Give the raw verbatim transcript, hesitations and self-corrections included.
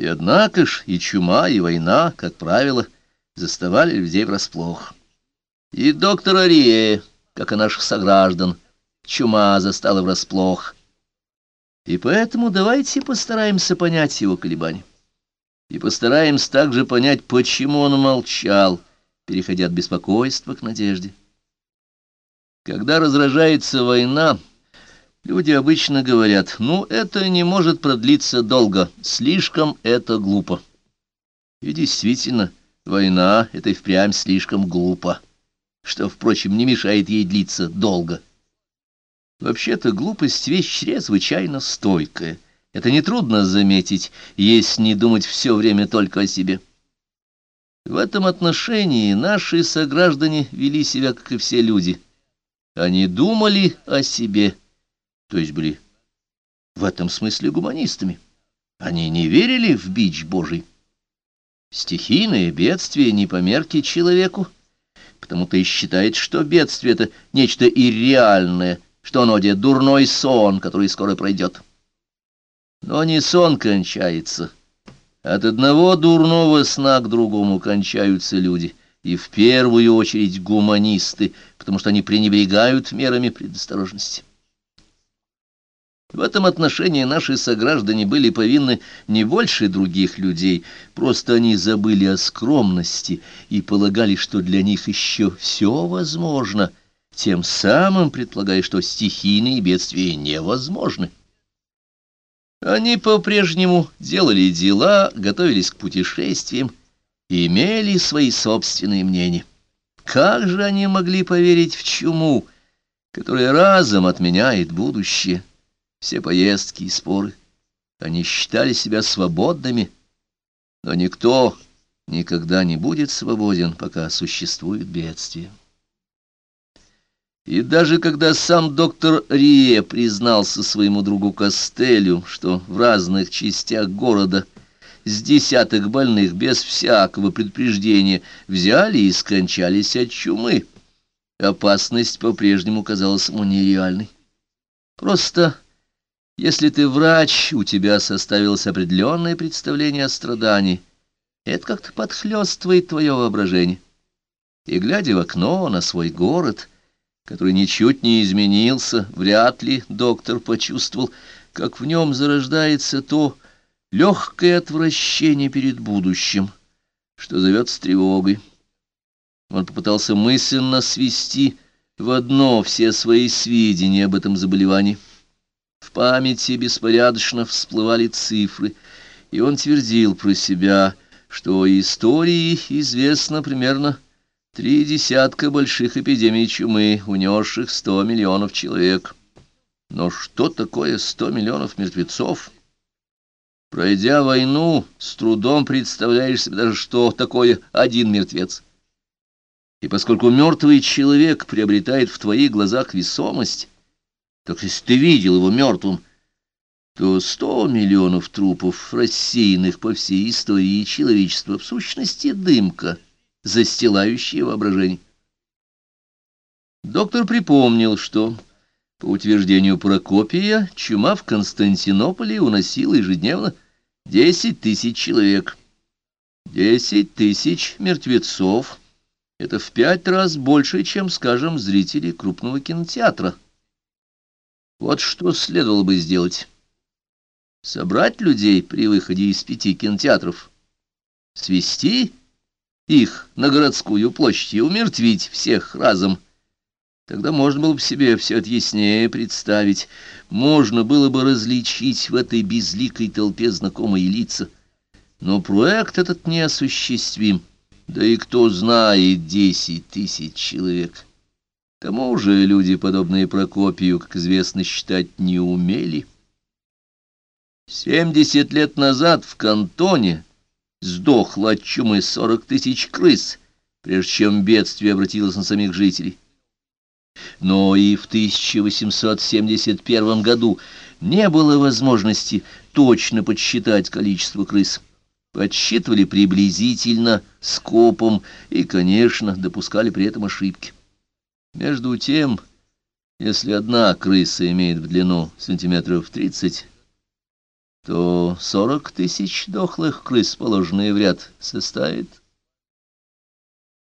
однако ж и чума, и война, как правило, заставали людей врасплох. И доктора Рие, как и наших сограждан, чума застала врасплох. И поэтому давайте постараемся понять его колебания. И постараемся также понять, почему он молчал, переходя от беспокойства к надежде. Когда разражается война, люди обычно говорят: ну, это не может продлиться долго, слишком это глупо. И действительно, война — это и впрямь слишком глупо, что, впрочем, не мешает ей длиться долго. Вообще-то глупость — вещь чрезвычайно стойкая. Это нетрудно заметить, если не думать все время только о себе. В этом отношении наши сограждане вели себя, как и все люди. Они думали о себе, то есть были в этом смысле гуманистами. Они не верили в бич Божий. Стихийное бедствие не по мерке человеку, потому-то и считает, что бедствие — это нечто ирреальное, что оно где дурной сон, который скоро пройдет. Но не сон кончается. От одного дурного сна к другому кончаются люди, и в первую очередь гуманисты, потому что они пренебрегают мерами предосторожности. В этом отношении наши сограждане были повинны не больше других людей, просто они забыли о скромности и полагали, что для них еще все возможно, тем самым предполагая, что стихийные бедствия невозможны. Они по-прежнему делали дела, готовились к путешествиям и имели свои собственные мнения. Как же они могли поверить в чуму, которая разом отменяет будущее, все поездки и споры? Они считали себя свободными, но никто никогда не будет свободен, пока существует бедствие. И даже когда сам доктор Рие признался своему другу Костелю, что в разных частях города с десяток больных без всякого предупреждения взяли и скончались от чумы, опасность по-прежнему казалась ему нереальной. Просто, если ты врач, у тебя составилось определенное представление о страдании, это как-то подхлёстывает твое воображение. И, глядя в окно на свой город, который ничуть не изменился, вряд ли доктор почувствовал, как в нем зарождается то легкое отвращение перед будущим, что зовется тревогой. Он попытался мысленно свести в одно все свои сведения об этом заболевании. В памяти беспорядочно всплывали цифры, и он твердил про себя, что истории известно примерно три десятка больших эпидемий чумы, унесших сто миллионов человек. Но что такое сто миллионов мертвецов? Пройдя войну, с трудом представляешь себе даже, что такое один мертвец. И поскольку мертвый человек приобретает в твоих глазах весомость, так если ты видел его мертвым, то сто миллионов трупов, рассеянных по всей истории человечества, в сущности дымка, застилающее воображение. Доктор припомнил, что, по утверждению Прокопия, чума в Константинополе уносила ежедневно десять тысяч человек. Десять тысяч мертвецов — это в пять раз больше, чем, скажем, зрители крупного кинотеатра. Вот что следовало бы сделать. Собрать людей при выходе из пяти кинотеатров, свести их на городскую площадь и умертвить всех разом. Тогда можно было бы себе все это яснее представить, можно было бы различить в этой безликой толпе знакомые лица. Но проект этот неосуществим, да и кто знает десять тысяч человек. К тому же люди, подобные Прокопию, как известно, считать не умели. Семьдесят лет назад в Кантоне сдохло от чумы сорок тысяч крыс, прежде чем бедствие обратилось на самих жителей. Но и в тысяча восемьсот семьдесят первом году не было возможности точно подсчитать количество крыс. Подсчитывали приблизительно, скопом и, конечно, допускали при этом ошибки. Между тем, если одна крыса имеет в длину сантиметров тридцать, то сорок тысяч дохлых крыс, положенные в ряд, составит